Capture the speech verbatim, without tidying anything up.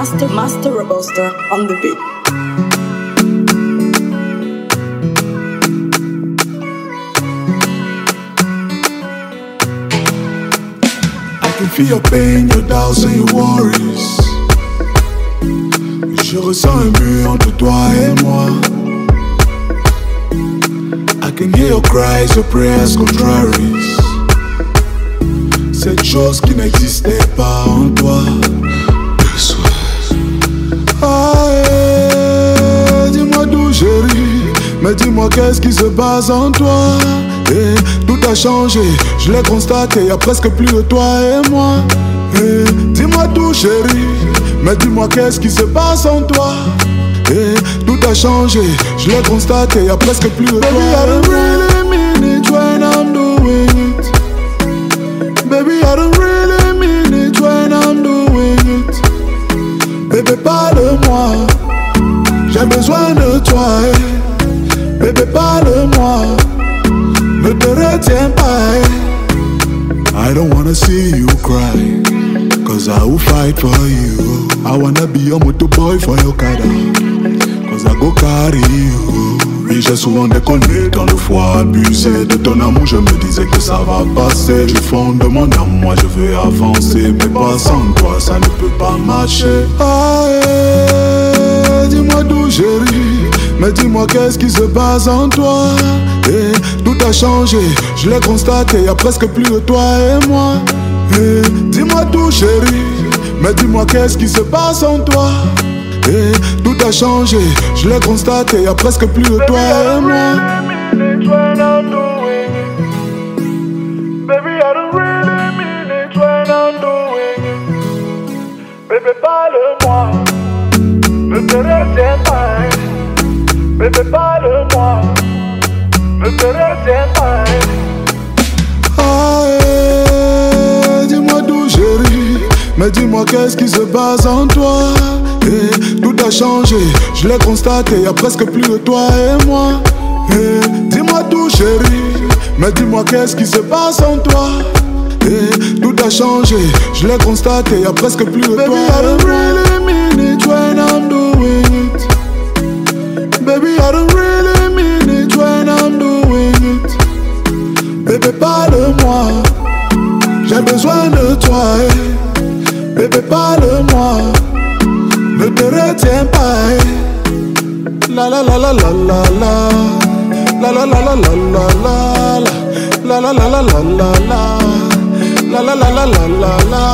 Master, Master Robuster on the beat. I can feel your pain, your doubts and your worries. Je ressens un mur entre toi et moi. I can hear your cries, your prayers contraries. Cette chose qui n'existait pas en toi. Ah, eh, dis-moi d'où chérie, mais dis-moi qu'est-ce qui se passe en toi. Eh, tout a changé, je l'ai constaté, y'a presque plus de toi et moi. Eh, dis-moi tout chérie, mais dis-moi qu'est-ce qui se passe en toi. Eh, tout a changé, je l'ai constaté, y'a presque plus de toi. Baby, I don't really mean it when I'm doing it. Baby, I don't really mean it when I'm doing it. Bébé, parle-moi, j'ai besoin de toi. Eh. Bébé, parle-moi, ne te retiens pas. Eh. I don't wanna see you cry, cause I will fight for you. I wanna be your motor boy for your kada, cause I go carry you. Oui, j'ai souvent déconné dans le froid abusé de ton amour, je me disais que ça va passer. Du fond de mon âme, moi je veux avancer, mais pas sans toi, ça ne peut pas marcher. Ah, eh, dis-moi d'où chérie, mais dis-moi qu'est-ce qui se passe en toi. Eh, tout a changé, je l'ai constaté, y'a presque plus de toi et moi. Eh, dis-moi tout chérie, mais dis-moi qu'est-ce qui se passe en toi. Eh, tout a changé, je l'ai constaté, y'a presque plus de toi et moi. Baby, I don't really mean it when I'm doing it. Bébé, parle-moi, ne te retiens pas. Bébé, parle-moi, ne te retiens pas. Ah, eh, dis-moi d'où chérie, mais dis-moi qu'est-ce qui se passe en toi. Eh, tout a changé, je l'ai constaté, y'a presque plus de toi et moi. Eh, dis-moi tout chérie, mais dis-moi qu'est-ce qui se passe en toi. Eh, tout a changé, je l'ai constaté, y'a presque plus de Baby, toi. Baby, I don't really mean it when I'm doing it. Baby, I don't really mean it when I'm doing it. Bébé, parle-moi, j'ai besoin de toi. Eh. Bébé, parle-moi, ne te retiens pas. Eh. La la la la la la la. La la la la la la la. La la la la la la la. La la la la la la la.